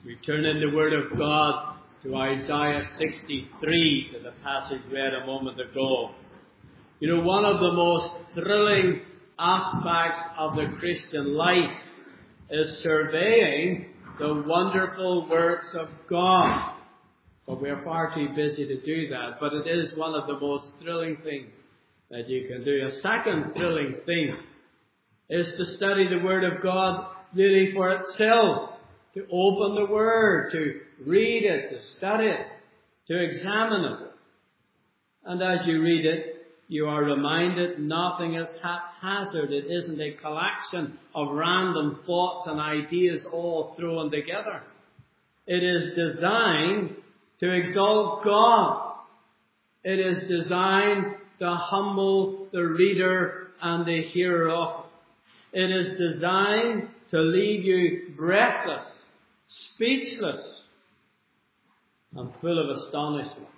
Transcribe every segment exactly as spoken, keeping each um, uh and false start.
We turn in the Word of God to Isaiah sixty-three, to the passage read a moment ago. You know, one of the most thrilling aspects of the Christian life is surveying the wonderful works of God. But we are far too busy to do that. But it is one of the most thrilling things that you can do. A second thrilling thing is to study the Word of God really for itself. To open the Word, to read it, to study it, to examine it. And as you read it, you are reminded nothing is haphazard. It isn't a collection of random thoughts and ideas all thrown together. It is designed to exalt God. It is designed to humble the reader and the hearer of it. It is designed to leave you breathless, speechless, and full of astonishment.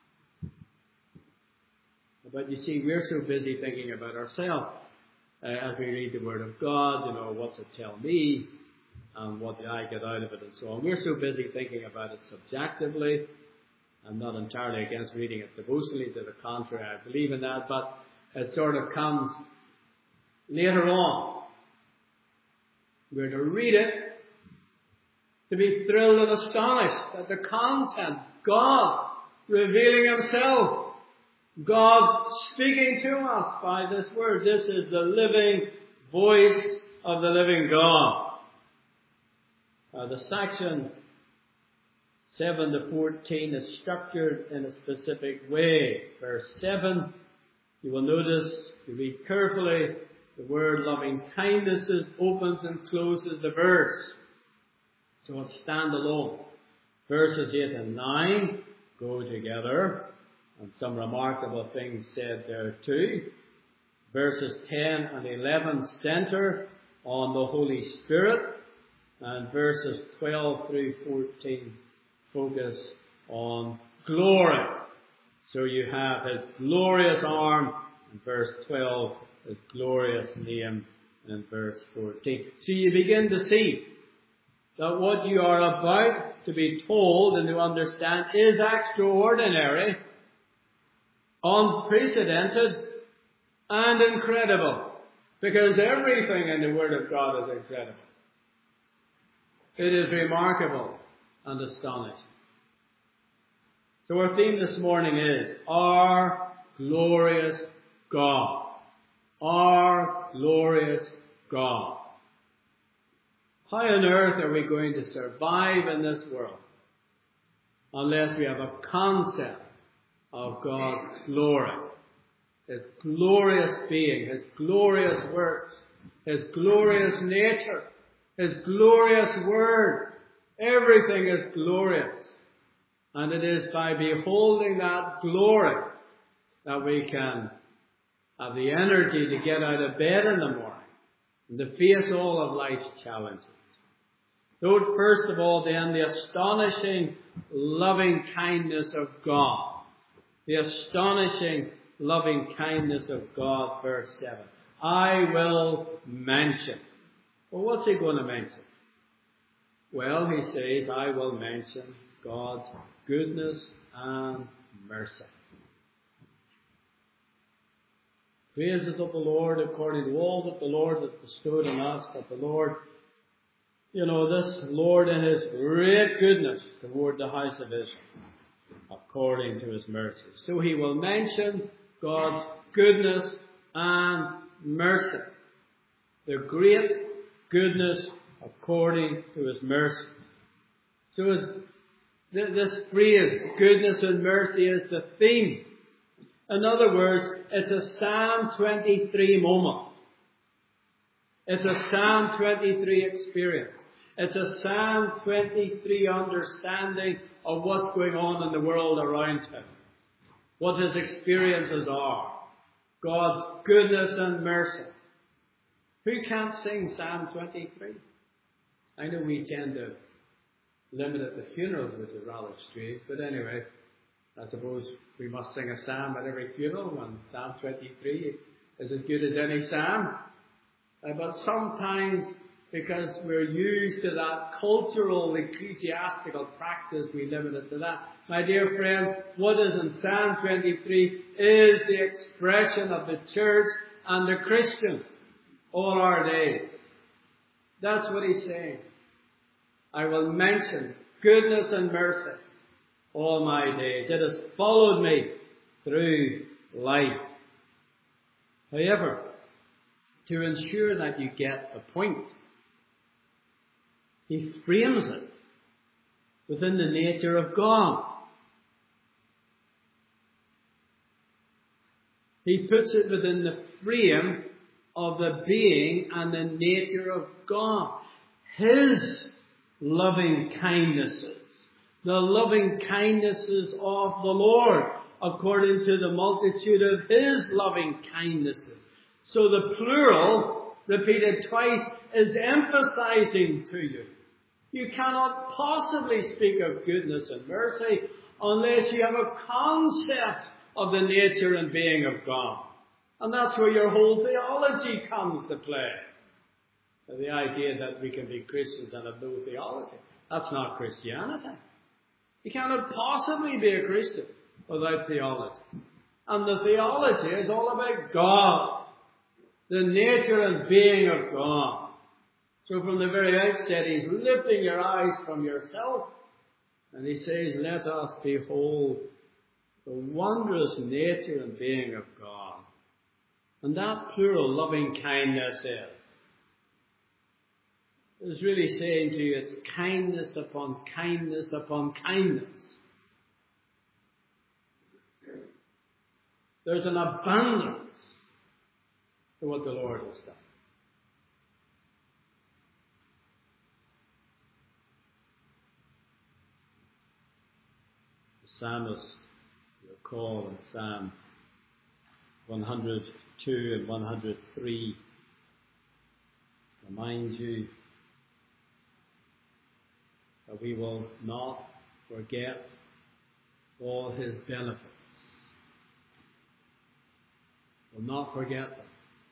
But you see, we're so busy thinking about ourselves uh, as we read the Word of God. You know, what's it tell me, and what did I get out of it, and so on. We're so busy thinking about it subjectively. I'm not entirely against reading it devotionally. To the contrary, I believe in that. But it sort of comes later on. We're to read it to be thrilled and astonished at the content. God revealing Himself. God speaking to us by this Word. This is the living voice of the living God. Uh, the section seven to fourteen is structured in a specific way. Verse seven, you will notice, if you read carefully, the word loving kindnesses opens and closes the verse. So it's standalone. Verses eight and nine go together. And some remarkable things said there too. Verses ten and eleven center on the Holy Spirit. And verses twelve through fourteen focus on glory. So you have His glorious arm in verse twelve, His glorious name in verse fourteen. So you begin to see that what you are about to be told and to understand is extraordinary, unprecedented, and incredible. Because everything in the Word of God is incredible. It is remarkable and astonishing. So our theme this morning is Our Glorious God. Our Glorious God. How on earth are we going to survive in this world unless we have a concept of God's glory? His glorious being, His glorious works, His glorious nature, His glorious Word. Everything is glorious. And it is by beholding that glory that we can have the energy to get out of bed in the morning and to face all of life's challenges. Note first of all then the astonishing loving kindness of God. The astonishing loving kindness of God, verse seven. I will mention. Well, what's He going to mention? Well, He says, I will mention God's goodness and mercy. Praises of the Lord according to all that the Lord hath bestowed on us, that the Lord, you know, this Lord in His great goodness toward the house of Israel, according to His mercy. So He will mention God's goodness and mercy. The great goodness according to His mercy. So as this phrase, goodness and mercy, is the theme. In other words, it's a Psalm twenty-three moment. It's a Psalm twenty-three experience. It's a Psalm twenty-three understanding of what's going on in the world around him. What his experiences are. God's goodness and mercy. Who can't sing Psalm twenty-three? I know we tend to limit it to funerals, which is rather strange, but anyway, I suppose we must sing a psalm at every funeral, and Psalm twenty-three is as good as any psalm. Uh, but sometimes because we're used to that cultural, ecclesiastical practice. We limit it to that. My dear friends, what is in Psalm twenty-three is the expression of the church and the Christian all our days. That's what he's saying. I will mention goodness and mercy all my days. It has followed me through life. However, to ensure that you get the point, he frames it within the nature of God. He puts it within the frame of the being and the nature of God. His loving kindnesses, the loving kindnesses of the Lord, according to the multitude of His loving kindnesses. So the plural, repeated twice, is emphasizing to you. You cannot possibly speak of goodness and mercy unless you have a concept of the nature and being of God. And that's where your whole theology comes to play. The idea that we can be Christians and have no theology. That's not Christianity. You cannot possibly be a Christian without theology. And the theology is all about God, the nature and being of God. So from the very outset, he's lifting your eyes from yourself, and he says, let us behold the wondrous nature and being of God. And that plural loving kindness is, is really saying to you, it's kindness upon kindness upon kindness. There's an abundance to what the Lord has done. The psalmist, you'll recall in Psalm one hundred two and one hundred three, remind you that we will not forget all His benefits. We'll not forget them.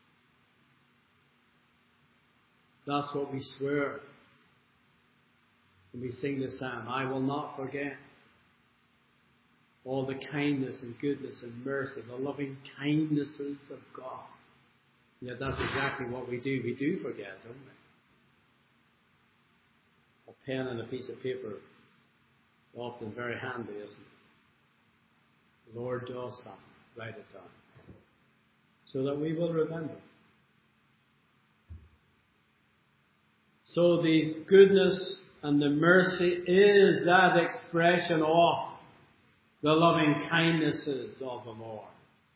That's what we swear when we sing the psalm. I will not forget all the kindness and goodness and mercy, the loving kindnesses of God. Yet that's exactly what we do. We do forget, don't we? A pen and a piece of paper is often very handy, isn't it? The Lord does something. Write it down, so that we will remember. So the goodness and the mercy is that expression of the loving kindnesses of the Lord.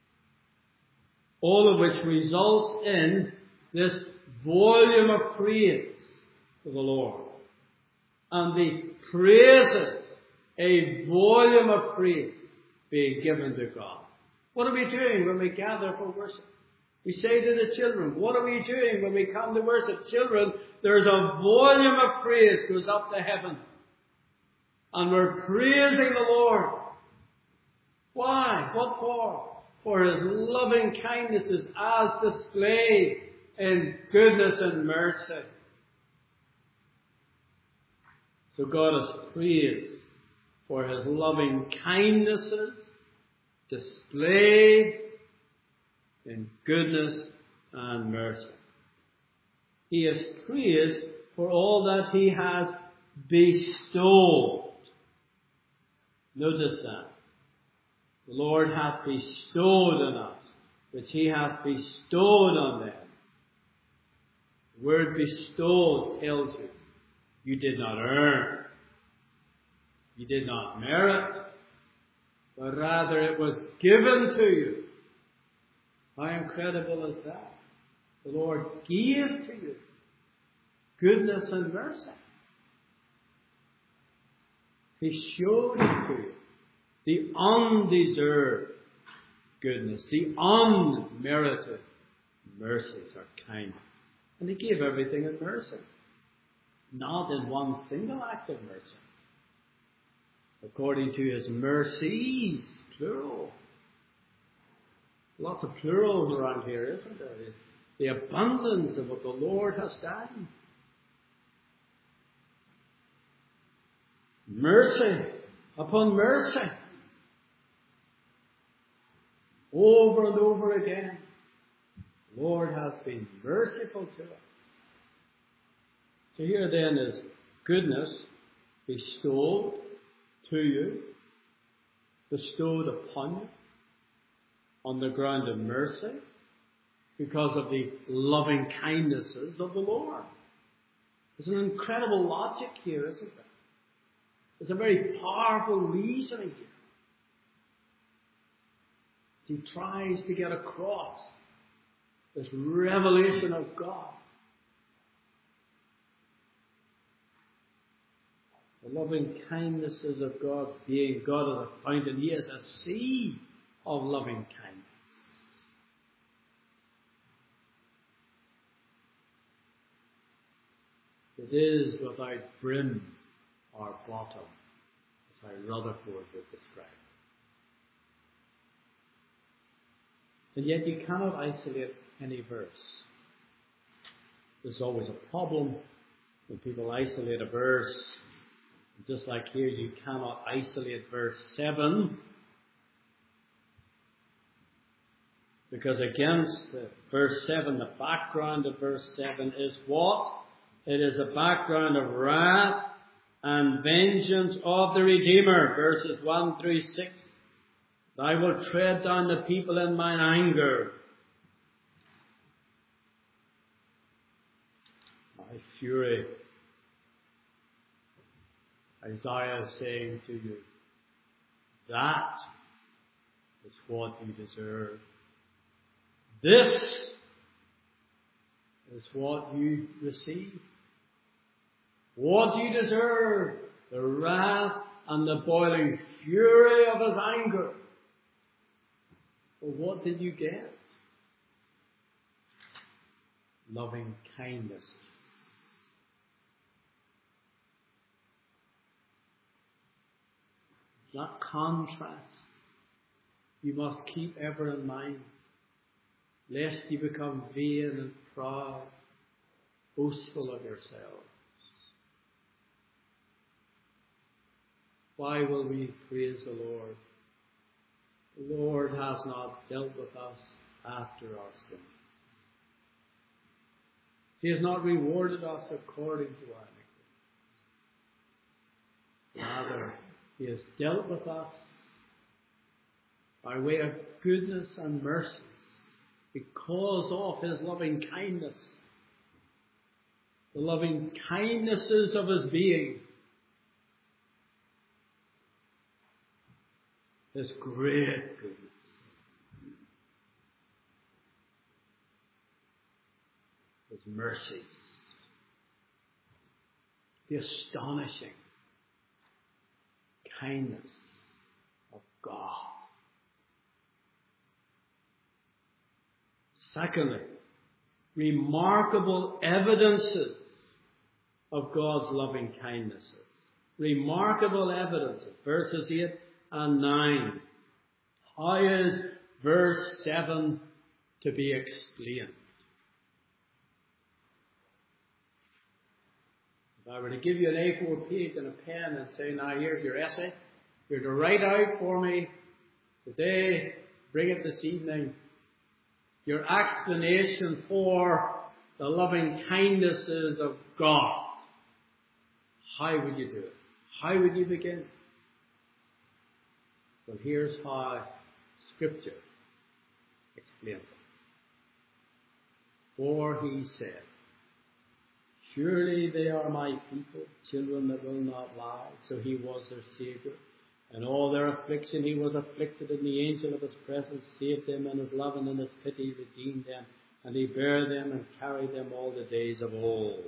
All of which results in this volume of praise to the Lord. And the praises, a volume of praise being given to God. What are we doing when we gather for worship? We say to the children, what are we doing when we come to worship? Children, there's a volume of praise goes up to heaven. And we're praising the Lord. Why? What for? For His loving kindnesses as displayed in goodness and mercy. So God is praised for His loving kindnesses displayed in goodness and mercy. He is praised for all that He has bestowed. Notice that. The Lord hath bestowed on us, which He hath bestowed on them. The word bestowed tells you, you did not earn, you did not merit, but rather it was given to you. How incredible is that? The Lord gave to you goodness and mercy. He showed it to you. The undeserved goodness, the unmerited mercies or kindness. And He gave everything in mercy. Not in one single act of mercy. According to His mercies, plural. Lots of plurals around here, isn't there? The abundance of what the Lord has done. mercy upon mercy. Over and over again, the Lord has been merciful to us. So here then is goodness bestowed to you, bestowed upon you on the ground of mercy because of the loving kindnesses of the Lord. There's an incredible logic here, isn't there? There's a very powerful reasoning here. He tries to get across this revelation of God. The loving kindnesses of God's being. God is a fountain. He is a sea of loving kindness. It is without brim or bottom, as how Rutherford would describe. And yet you cannot isolate any verse. There's always a problem when people isolate a verse. Just like here, you cannot isolate verse seven. Because against verse seven, the background of verse seven is what? It is a background of wrath and vengeance of the Redeemer. Verses one through six. I will tread down the people in mine anger. My fury. Isaiah is saying to you, that is what you deserve. This is what you receive. What you deserve, the wrath and the boiling fury of his anger. Well, what did you get? Loving kindness. That contrast you must keep ever in mind, lest you become vain and proud, boastful of yourselves. Why will we praise the Lord? The Lord has not dealt with us after our sins. He has not rewarded us according to our iniquities. Rather, He has dealt with us by way of goodness and mercies because of His loving kindness. The loving kindnesses of His being. His great goodness. His mercies. The astonishing kindness of God. Secondly, remarkable evidences of God's loving kindnesses. Remarkable evidences. Verses eight and nine. How is verse seven to be explained? If I were to give you an A four page and a pen and say, now here's your essay, you're to write out for me today, bring it this evening, your explanation for the loving kindnesses of God. How would you do it? How would you begin? Well, here's how Scripture explains it. For He said, surely they are my people, children that will not lie. So He was their Saviour. In all their affliction He was afflicted, and the angel of His presence saved them, and His love and in His pity redeemed them. And He bare them and carried them all the days of old.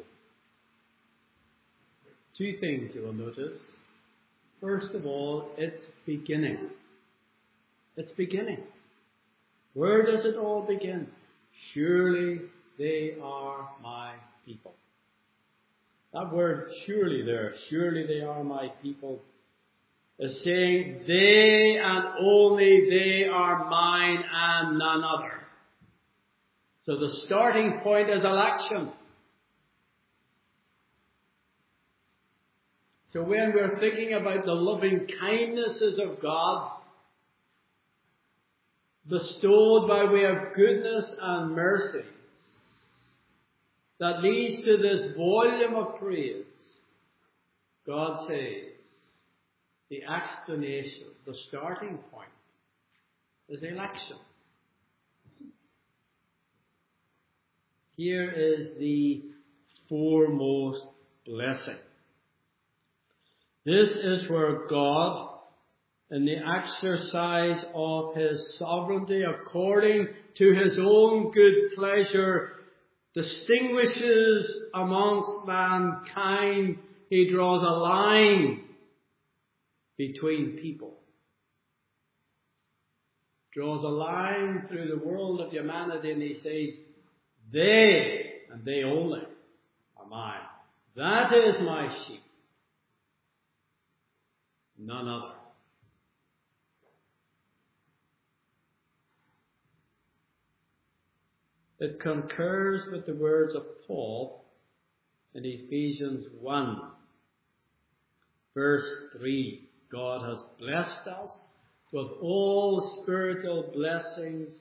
Two things you will notice. First of all, it's beginning. It's beginning. Where does it all begin? Surely they are my people. That word surely there, surely they are my people, is saying they and only they are mine and none other. So the starting point is election. So when we're thinking about the loving kindnesses of God, bestowed by way of goodness and mercy, that leads to this volume of praise, God says, the explanation, the starting point, is election. Here is the foremost blessing. This is where God, in the exercise of His sovereignty according to His own good pleasure, distinguishes amongst mankind. He draws a line between people. Draws a line through the world of humanity, and He says, they, and they only, are mine. That is my sheep. None other. It concurs with the words of Paul in Ephesians one, verse three. God has blessed us with all spiritual blessings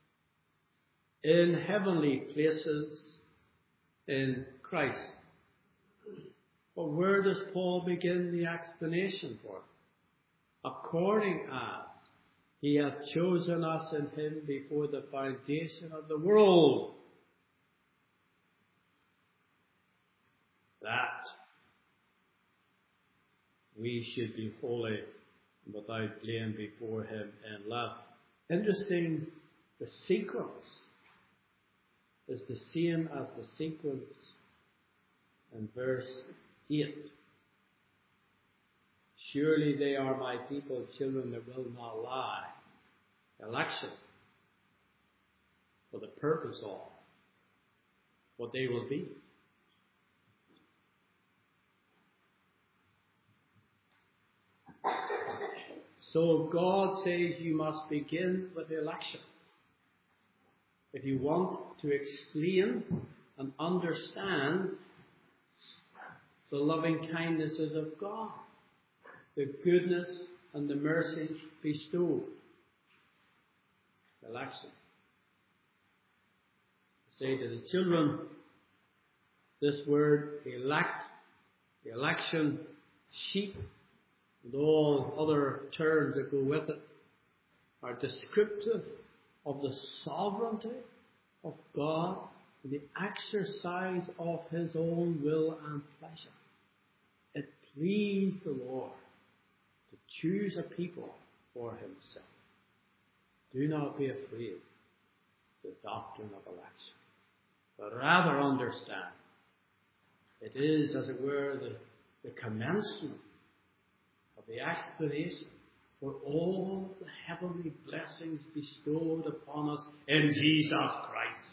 in heavenly places in Christ. But where does Paul begin the explanation for it? According as He hath chosen us in Him before the foundation of the world, that we should be holy and without blame before Him in love. Interesting, the sequence is the same as the sequence in verse eight. Surely they are my people, children that will not lie. Election for the purpose of what they will be. So God says you must begin with election. If you want to explain and understand the loving kindnesses of God, the goodness and the mercy bestowed. Election. Say to the children, this word elect, election, sheep, and all other terms that go with it are descriptive of the sovereignty of God and the exercise of His own will and pleasure. It pleased the Lord to choose a people for Himself. Do not be afraid of the doctrine of election, but rather understand it is, as it were, the, the commencement of the explanation for all the heavenly blessings bestowed upon us in Jesus Christ.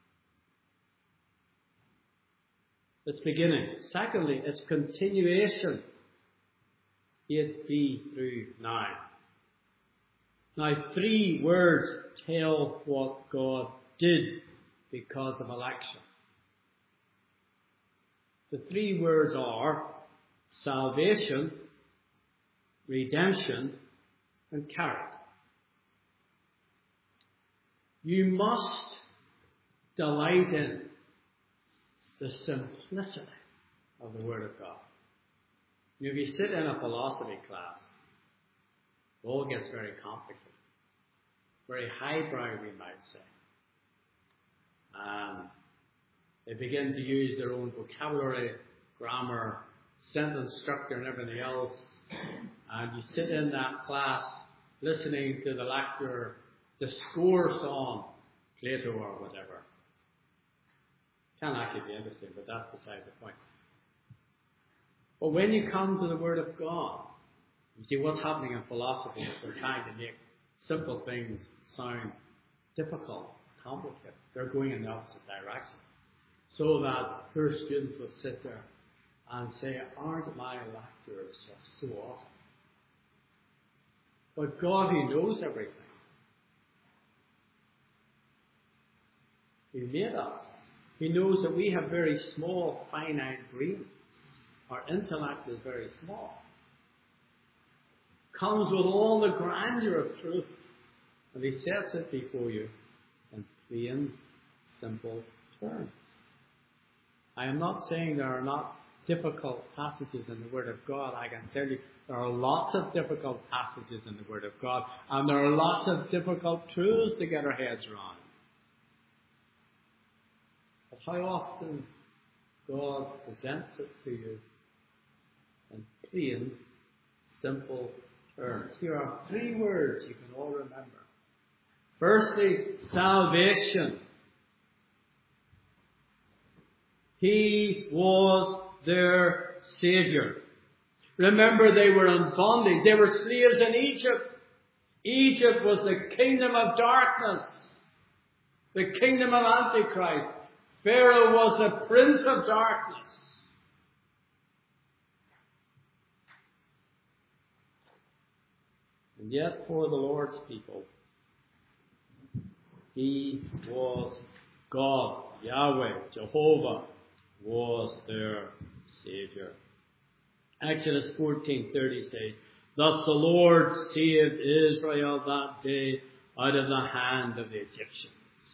It's beginning. Secondly, it's continuation. eight b through nine. Now, three words tell what God did because of election. The three words are salvation, redemption, and character. You must delight in the simplicity of the Word of God. If you sit in a philosophy class, it all gets very complicated. Very highbrow, we might say. Um, they begin to use their own vocabulary, grammar, sentence structure, and everything else. And you sit in that class listening to the lecturer discourse on Plato or whatever. Can actually be interesting, but that's beside the point. But when you come to the Word of God, you see what's happening in philosophy is they're trying to make simple things sound difficult, complicated. They're going in the opposite direction. So that poor students will sit there and say, aren't my lecturers just so awesome? But God, He knows everything. He made us. He knows that we have very small, finite brains. our intellect is very small. Comes with all the grandeur of truth. And he sets it before you in plain, simple terms. I am not saying there are not difficult passages in the Word of God. I can tell you there are lots of difficult passages in the Word of God. And there are lots of difficult truths to get our heads around. But how often God presents it to you in plain, simple terms. Here are three words you can all remember. Firstly, salvation. He was their Savior. Remember, they were in bondage. They were slaves in Egypt. Egypt was the kingdom of darkness, the kingdom of Antichrist. Pharaoh was the prince of darkness. And yet, for the Lord's people, He was God. Yahweh, Jehovah, was their Savior. Exodus fourteen thirty says, "Thus the Lord saved Israel that day out of the hand of the Egyptians."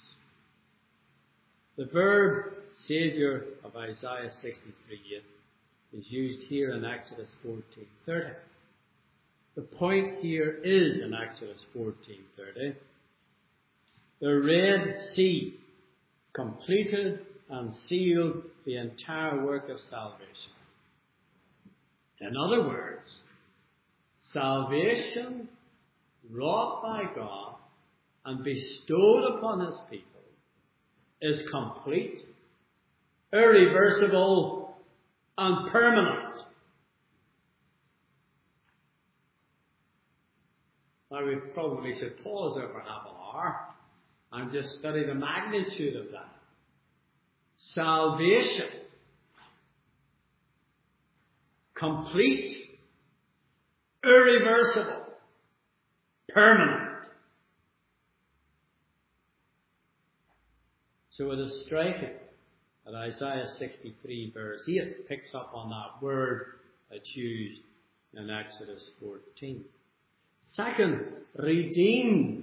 The verb Savior of Isaiah sixty-three is used here in Exodus fourteen thirty. The point here is in Exodus fourteen thirty. The Red Sea completed and sealed the entire work of salvation. In other words, salvation wrought by God and bestowed upon His people is complete, irreversible, and permanent. Now we probably should pause there for half an hour and just study the magnitude of that. Salvation, complete, irreversible, permanent. So it is striking that Isaiah sixty-three verse eight picks up on that word that's used in Exodus fourteen. Second, redeemed.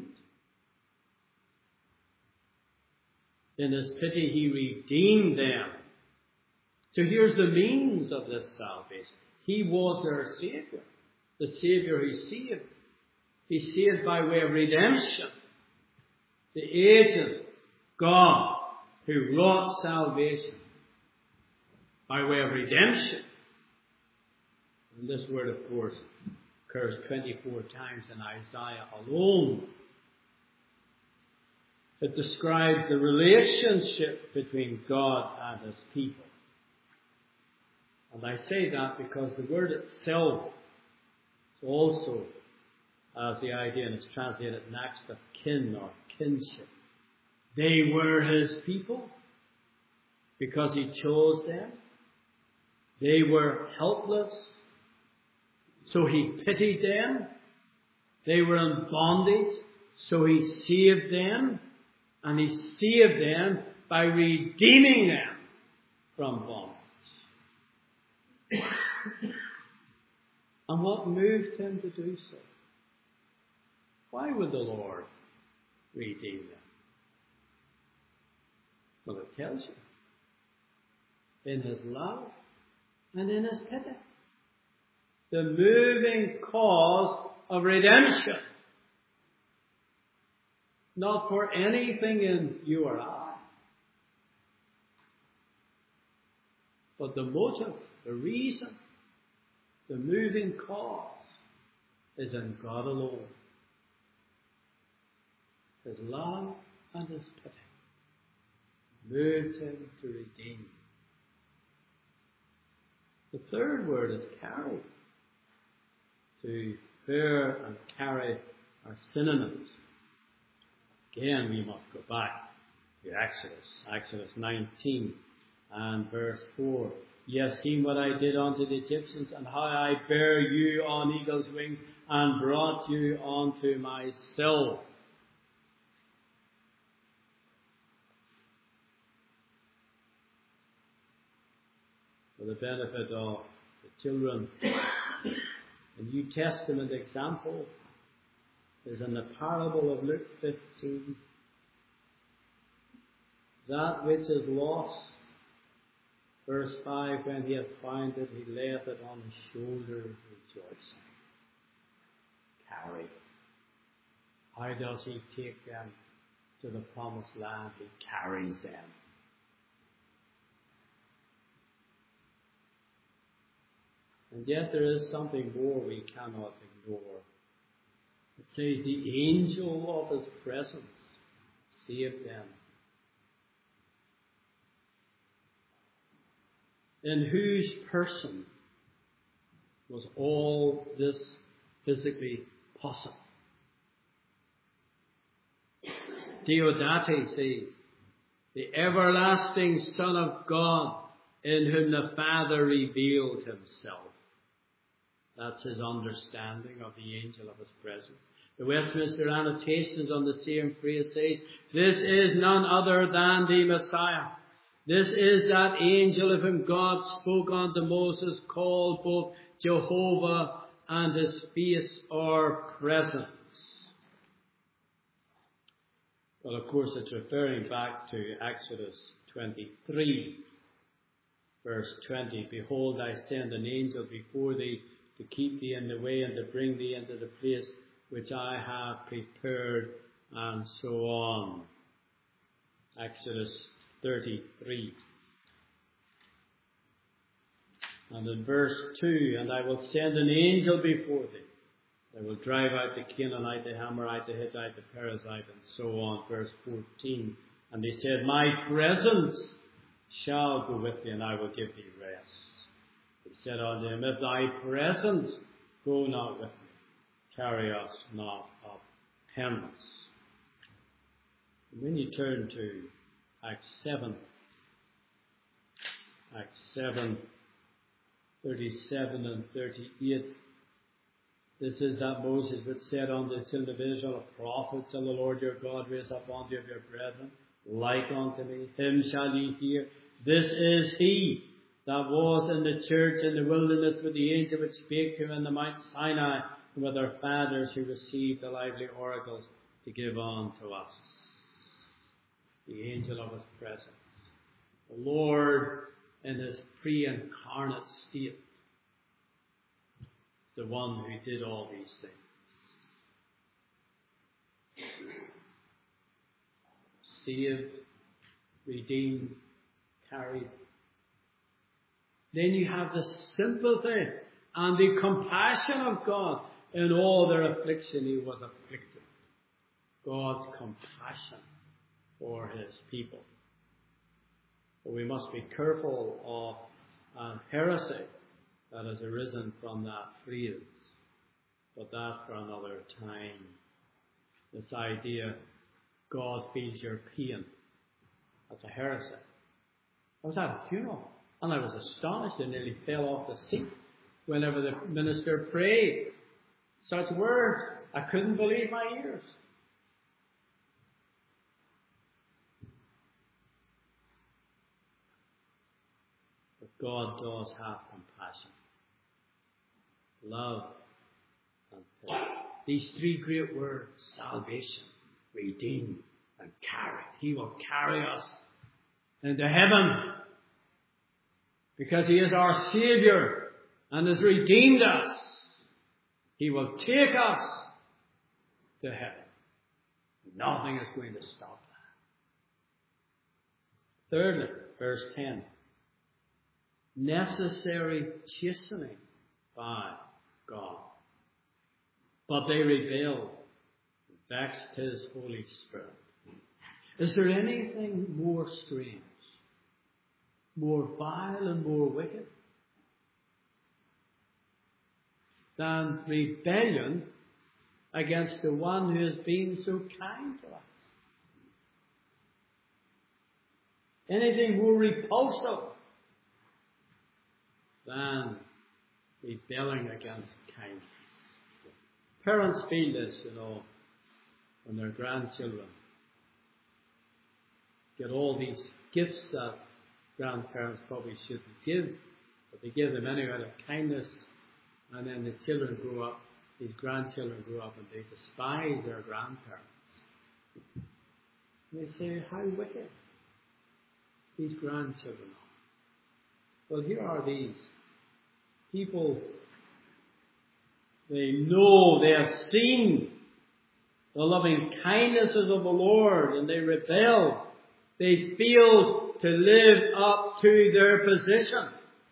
In His pity, He redeemed them. So here's the means of this salvation. He was their Savior. The Savior He saved. He saved by way of redemption. The agent, God, who wrought salvation by way of redemption. And this word, of course, occurs twenty-four times in Isaiah alone. It describes the relationship between God and His people. And I say that because the word itself also has the idea, and it's translated next, of kin or kinship. They were His people because He chose them. They were helpless, so He pitied them. They were in bondage, so He saved them. And He saved them by redeeming them from bondage. And what moved Him to do so? Why would the Lord redeem them? Well, it tells you. In His love and in His pity. The moving cause of redemption. Not for anything in you or I. But the motive, the reason, the moving cause is in God alone. His love and His pity moved Him to redeem. The third word is carry. To bear and carry are synonyms. Again, we must go back to Exodus, Exodus nineteen and verse four. Ye have seen what I did unto the Egyptians, and how I bare you on eagle's wings, and brought you unto myself. For the benefit of children. The New Testament example is in the parable of Luke fifteen. That which is lost, verse five, when he hath found it, he layeth it on his shoulder, rejoicing. Carry. How does he take them to the promised land? He carries them. And yet there is something more we cannot ignore. It says the angel of his presence saved them. In whose person was all this physically possible? Diodati says, the everlasting Son of God, in whom the Father revealed himself. That's his understanding of the angel of his presence. The Westminster Annotations on the same phrase says, this is none other than the Messiah. This is that angel of whom God spoke unto Moses, called both Jehovah and his face or presence. Well, of course, it's referring back to Exodus twenty-three, verse twenty. Behold, I send an angel before thee to keep thee in the way and to bring thee into the place which I have prepared, and so on. Exodus thirty-three. And in verse two, and I will send an angel before thee. I will drive out the Canaanite, the Amorite, the Hittite, the Perizzite, and so on. Verse fourteen. And he said, my presence shall go with thee, and I will give thee rest. He said unto him, if thy presence go not with me, carry us not up hence. And when you turn to Acts seven, Acts seven, thirty-seven and thirty-eight, this is that Moses which said unto the children of Israel, a prophet shall the Lord your God raise up unto you of your brethren, like unto me, him shall ye hear. This is he that was in the church in the wilderness with the angel which spake to him in the Mount Sinai, and with our fathers who received the lively oracles to give unto us. The angel of his presence. The Lord in his pre-incarnate state. The one who did all these things. Saved, redeemed, carried. Then you have the sympathy and the compassion of God. In all their affliction he was afflicted. God's compassion for his people. But we must be careful of uh, heresy that has arisen from that phrase. But that for another time. This idea, God feels your pain. That's a heresy. I was at a funeral and I was astonished. I nearly fell off the seat whenever the minister prayed. Such words, I couldn't believe my ears. But God does have compassion, love, and peace. These three great words, salvation, redeemed, and carried. He will carry us into heaven because he is our Saviour and has redeemed us. He will take us to heaven. Nothing is going to stop that. Thirdly, verse ten. Necessary chastening by God. But they rebelled, vexed his Holy Spirit. Is there anything more strange, more vile and more wicked than rebellion against the one who has been so kind to us? Anything more repulsive than rebelling against kindness? Parents feel this, you know, when their grandchildren get all these gifts that grandparents probably shouldn't give But they give them any out of kindness, and then the children grow up, these grandchildren grow up, and they despise their grandparents. And they say, how wicked these grandchildren are. Well, here are these people, they know, they have seen the loving kindnesses of the Lord, and they rebel. They fail to live up to their position.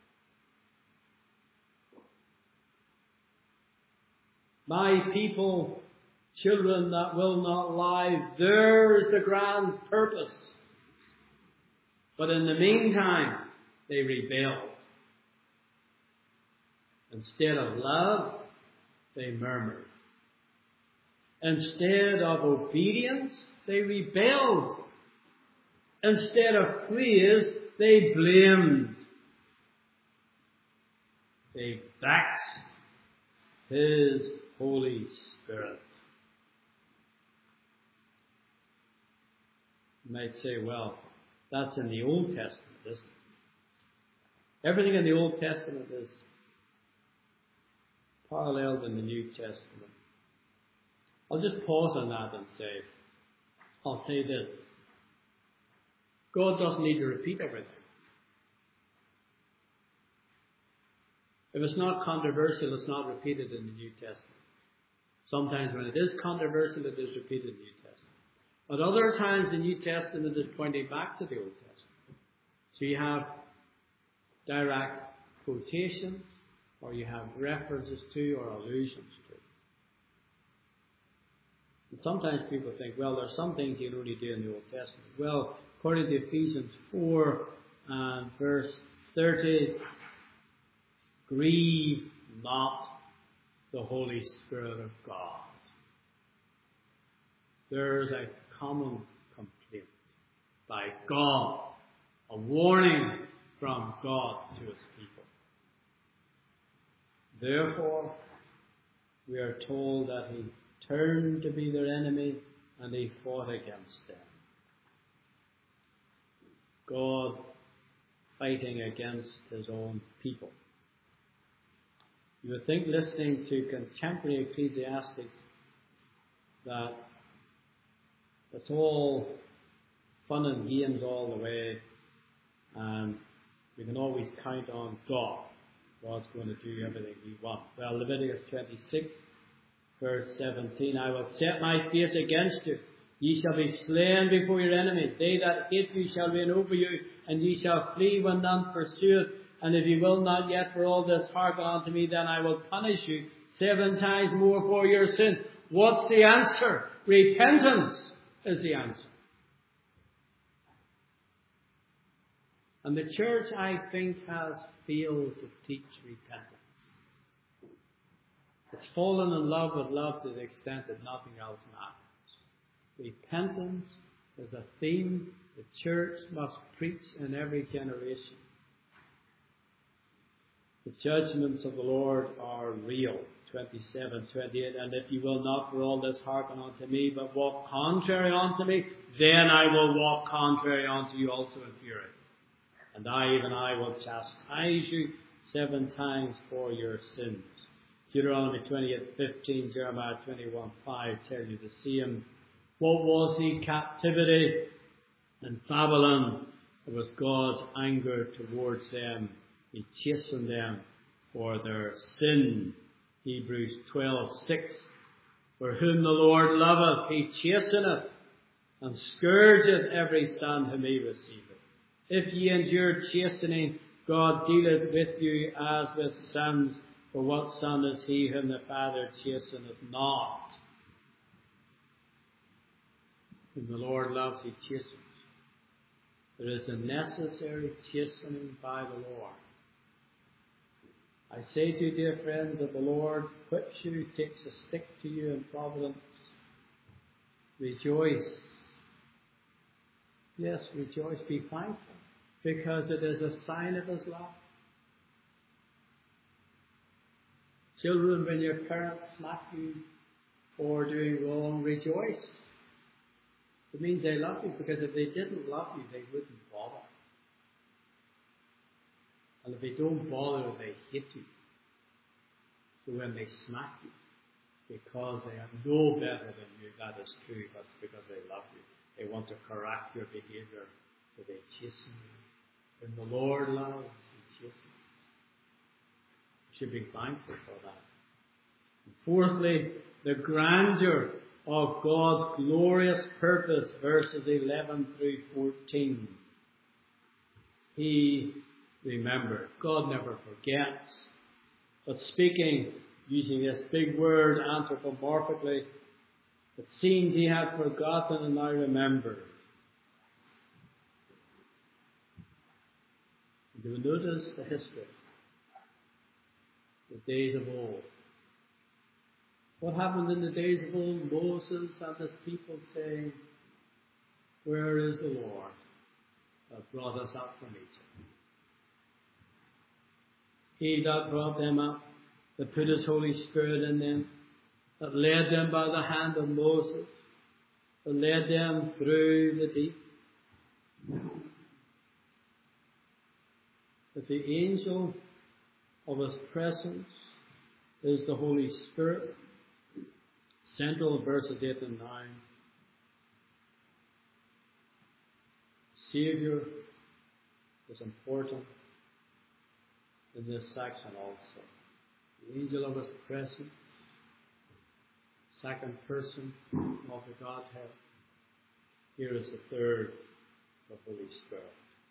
My people, children that will not lie, there is the grand purpose. But in the meantime, they rebelled. Instead of love, they murmured. Instead of obedience, they rebelled. Instead of praise, they blamed. They vexed His Holy Spirit. You might say, well, that's in the Old Testament, isn't it? Everything in the Old Testament is paralleled in the New Testament. I'll just pause on that and say, I'll say this. God doesn't need to repeat everything. If it's not controversial, it's not repeated in the New Testament. Sometimes when it is controversial, it is repeated in the New Testament. But other times the New Testament is pointing back to the Old Testament. So you have direct quotations, or you have references to or allusions to. And sometimes people think, well, there's some things you can only do in the Old Testament. Well, according to Ephesians four and verse thirty, grieve not the Holy Spirit of God. There's a common complaint by God, a warning from God to His people. Therefore, we are told that He turned to be their enemy and He fought against them. God fighting against His own people. You would think, listening to contemporary ecclesiastics, that it's all fun and games all the way, and we can always count on God. God's going to do everything He wants. Well, Leviticus twenty-six, verse seventeen, I will set my face against you. Ye shall be slain before your enemies. They that hate you shall reign over you, and ye shall flee when none pursueth. And if ye will not yet for all this hearken unto me, then I will punish you seven times more for your sins. What's the answer? Repentance is the answer. And the church, I think, has failed to teach repentance. It's fallen in love with love to the extent that nothing else matters. Repentance is a theme the church must preach in every generation. The judgments of the Lord are real. twenty-seven, twenty-eight, and if you will not for all this hearken unto me, but walk contrary unto me, then I will walk contrary unto you also in fury. And I, even I, will chastise you seven times for your sins. Deuteronomy twenty-eight, fifteen, Jeremiah twenty-one, five tell you the same. What was the captivity in Babylon? It was God's anger towards them. He chastened them for their sin. Hebrews twelve, six. For whom the Lord loveth, He chasteneth, and scourgeth every son whom He receiveth. If ye endure chastening, God dealeth with you as with sons. For what son is he whom the Father chasteneth not? Whom the Lord loves, He chastens. There is a necessary chastening by the Lord. I say to you, dear friends, that the Lord whips you, takes a stick to you in providence. Rejoice. Yes, rejoice, be thankful, because it is a sign of His love. Children, when your parents smack you for doing wrong, rejoice. It means they love you, because if they didn't love you, they wouldn't bother. And if they don't bother, they hate you. So when they smack you, because they are no better than you, that is true, but it's because they love you. They want to correct your behavior, so they chasten you. When the Lord loves, He chastens. You should be thankful for that. And fourthly, the grandeur of God's glorious purpose, verses eleven through fourteen. He remembered. God never forgets. But speaking, using this big word anthropomorphically, it seemed He had forgotten and now remembered. You will notice the history, the days of old. What happened in the days of old? Moses and his people saying, "Where is the Lord that brought us up from Egypt? He that brought them up, that put His Holy Spirit in them, that led them by the hand of Moses, that led them through the deep." That the angel of His presence is the Holy Spirit. Central verses eight and nine. Saviour is important in this section also. The angel of His presence, second person of the Godhead. Here is the third, the Holy Spirit.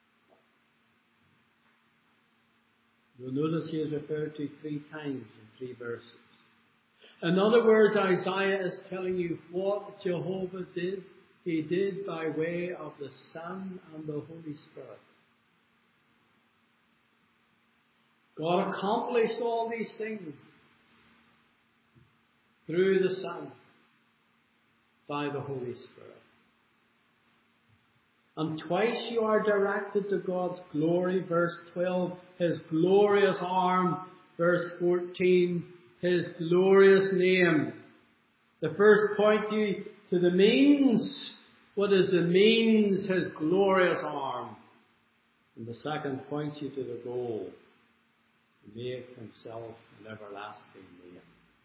You'll notice He is referred to three times in three verses. In other words, Isaiah is telling you what Jehovah did. He did by way of the Son and the Holy Spirit. God accomplished all these things through the Son, by the Holy Spirit. And twice you are directed to God's glory, verse twelve, His glorious arm, verse fourteen, His glorious name. The first point you to the means. What is the means? His glorious arm. And the second points you to the goal. To make Himself an everlasting name.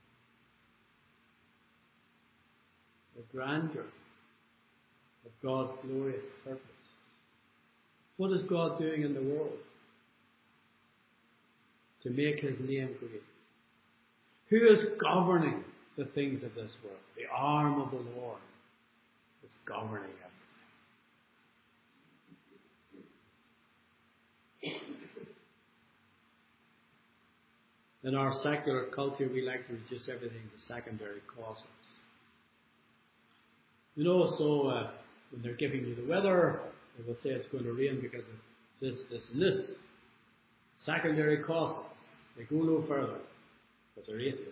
The grandeur of God's glorious purpose. What is God doing in the world? To make His name great. Who is governing the things of this world? The arm of the Lord is governing everything. In our secular culture, we like to reduce everything to secondary causes. You know, so uh, when they're giving you the weather, they will say it's going to rain because of this, this, and this. Secondary causes. They go no further, but they're atheists.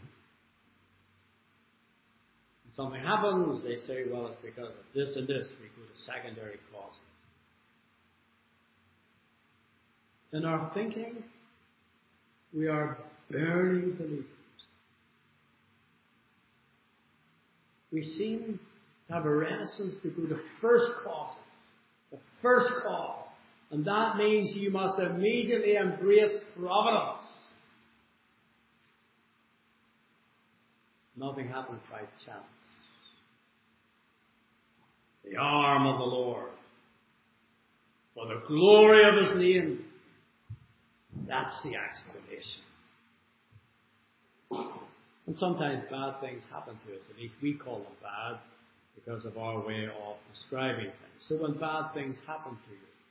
When something happens, they say, well, it's because of this and this. We go to secondary causes. In our thinking, we are barely believers. We seem to have a reticence to go to first causes, the first cause. And that means you must immediately embrace providence. Nothing happens by chance. The arm of the Lord, for the glory of His name. That's the explanation. And sometimes bad things happen to us. At least we call them bad because of our way of describing things. So when bad things happen to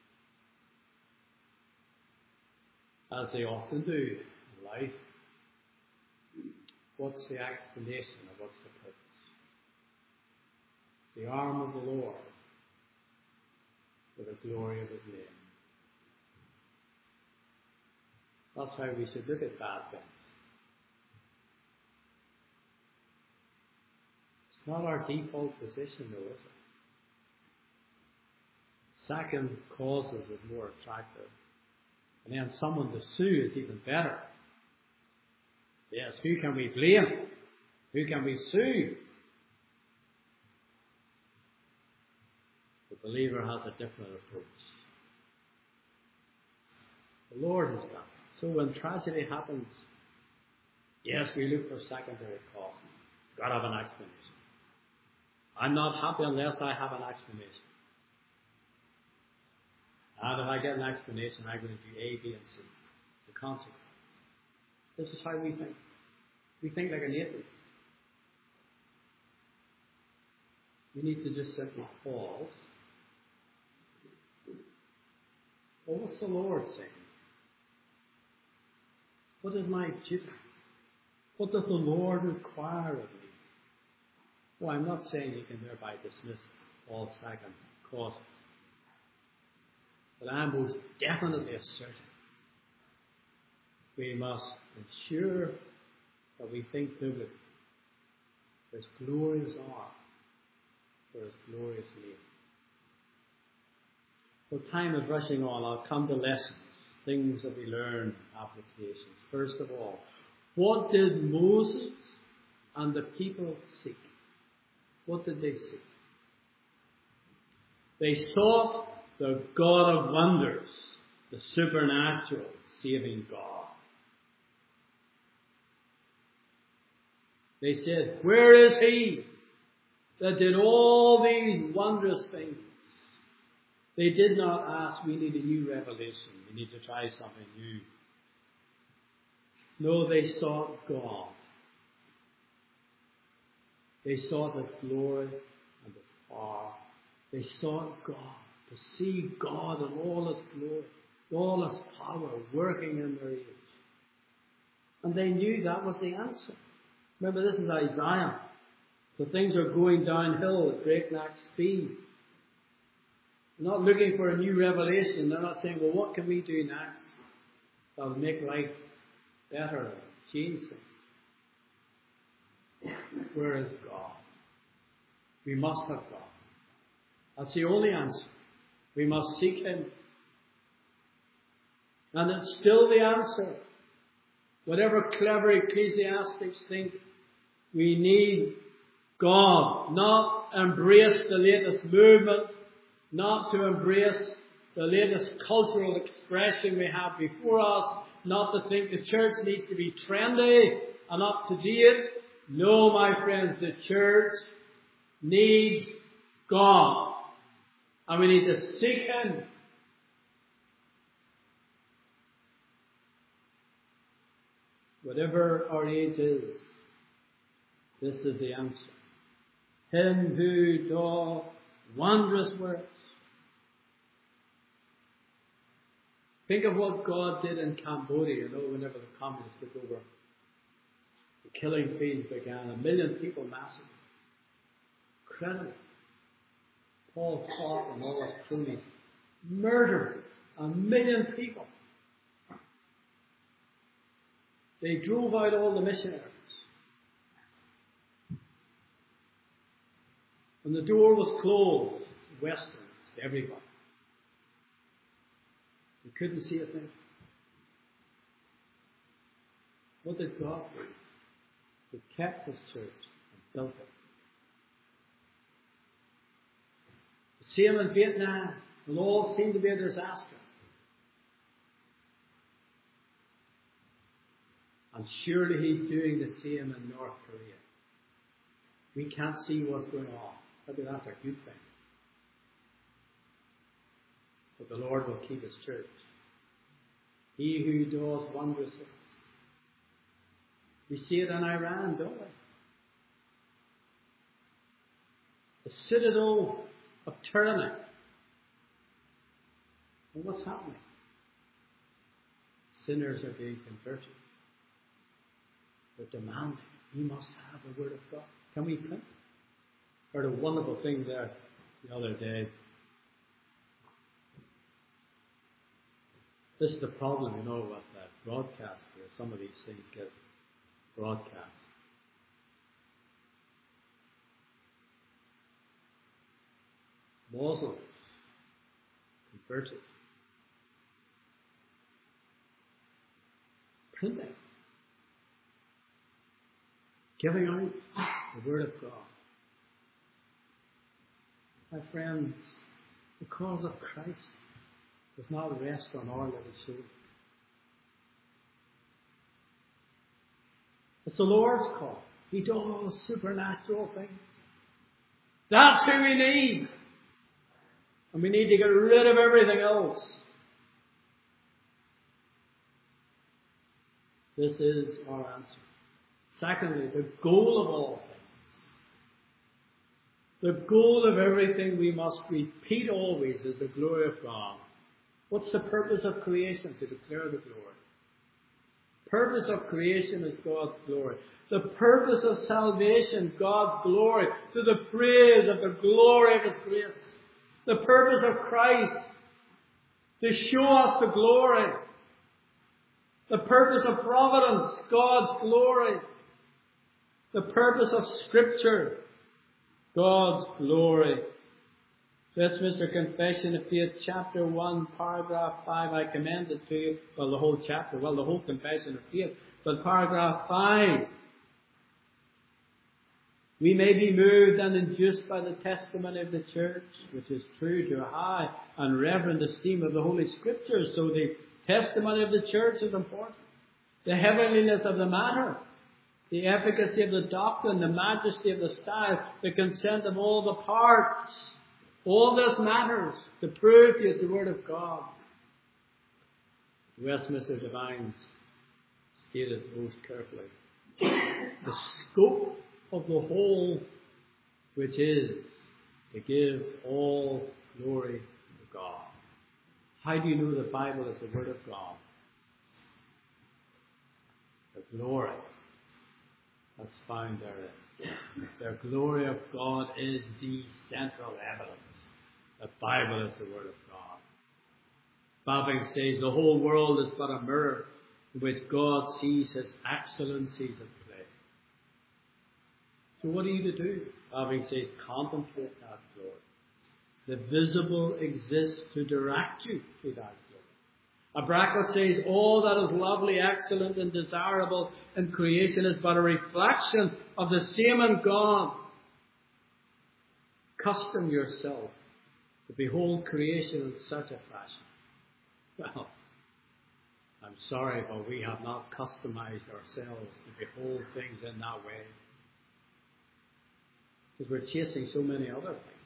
you, as they often do in life, what's the explanation of what's the purpose? The arm of the Lord for the glory of His name. That's how we should look at bad things. It's not our default position though, is it? Second causes is more attractive. And then someone to sue is even better. Yes, who can we blame? Who can we sue? The believer has a different approach. The Lord has done it. So when tragedy happens, yes, we look for secondary causes. Got to have an explanation. I'm not happy unless I have an explanation. And if I get an explanation, I'm going to do A, B, and C. The consequence. This is how we think. We think like an atheist. We need to just simply pause. Well, what's the Lord saying? What is my duty? What does the Lord require of me? Well, I'm not saying you can thereby dismiss all second causes. But I'm most definitely asserting we must ensure that we think biblically. There's glorious art. There's glorious need. So time is rushing on. I'll come to lessons, things that we learn, applications. First of all, what did Moses and the people seek? What did they seek? They sought the God of wonders, the supernatural, saving God. They said, where is he that did all these wondrous things? They did not ask, we need a new revelation. We need to try something new. No, they sought God. They sought His glory and His power. They sought God, to see God in all His glory, all His power working in their age. And they knew that was the answer. Remember, this is Isaiah. So things are going downhill at breakneck speed. They're not looking for a new revelation. They're not saying, well, what can we do next that will make life better and change things? Where is God? We must have God. That's the only answer. We must seek Him. And it's still the answer. Whatever clever ecclesiastics think, we need God. Not embrace the latest movement, not to embrace the latest cultural expression we have before us, not to think the church needs to be trendy and up to date. No, my friends, the church needs God. And we need to seek Him. Whatever our age is, this is the answer. Him who doth wondrous works. Think of what God did in Cambodia, you know, whenever the communists took over. The killing fields began. A million people massacred. Incredible. Paul Clark and all his cronies murdered a million people. They drove out all the missionaries. When the door was closed, Westerns, everybody. They couldn't see a thing. What did God do? He kept His church and built it. The same in Vietnam. It all seemed to be a disaster. And surely He's doing the same in North Korea. We can't see what's going on. Maybe that's a good thing. But the Lord will keep His church. He who does wondrous things. We see it in Iran, don't we? The citadel of tyranny. And what's happening? Sinners are being converted. They're demanding. We must have the Word of God. Can we print? Heard a wonderful thing there the other day. This is the problem, you know, with that broadcast where some of these things get broadcast. Muslims converted. Printing. Giving out the Word of God. My friends, the cause of Christ does not rest on our little shoulder. It's the Lord's call. He does supernatural things. That's who we need. And we need to get rid of everything else. This is our answer. Secondly, the goal of all things. The goal of everything we must repeat always is the glory of God. What's the purpose of creation? To declare the glory. Purpose of creation is God's glory. The purpose of salvation, God's glory, to the praise of the glory of His grace. The purpose of Christ, to show us the glory. The purpose of providence, God's glory. The purpose of Scripture, God's glory. Westminster Confession of Faith, chapter one, paragraph five, I commend it to you. Well, the whole chapter, well, the whole Confession of Faith. But paragraph five, we may be moved and induced by the testimony of the Church, which is true to a high and reverent esteem of the Holy Scriptures. So the testimony of the Church is important. The heavenliness of the matter, the efficacy of the doctrine, the majesty of the style, the consent of all the parts. All this matters to prove to you it's the Word of God. Westminster Divines stated most carefully the scope of the whole, which is to give all glory to God. How do you know the Bible is the Word of God? The glory that's found therein. The glory of God is the central evidence. The Bible is the Word of God. Babbing says the whole world is but a mirror in which God sees His excellencies at play. So what are you to do? Babbing says contemplate that glory. The visible exists to direct you to that glory. A bracket says all that is lovely, excellent and desirable in creation is but a reflection of the same in God. Custom yourself to behold creation in such a fashion. Well, I'm sorry, but we have not customized ourselves to behold things in that way. Because we're chasing so many other things.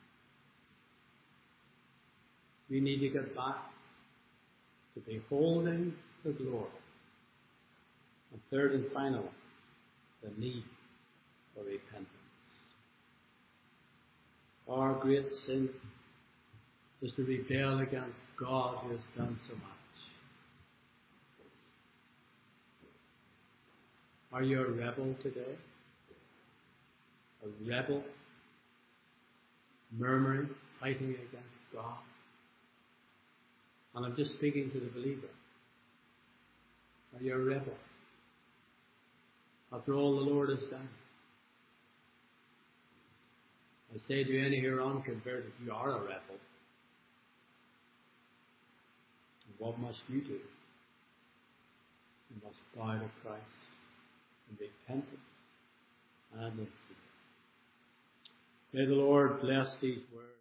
We need to get back to beholding the glory. And third and final, the need for repentance. Our great sin is to rebel against God who has done so much. Are you a rebel today? A rebel? Murmuring, fighting against God? And I'm just speaking to the believer. Are you a rebel? After all the Lord has done. I say to any here unconverted, you are a rebel. What must you do? You must bow to Christ in repentance and in faith. May the Lord bless these words.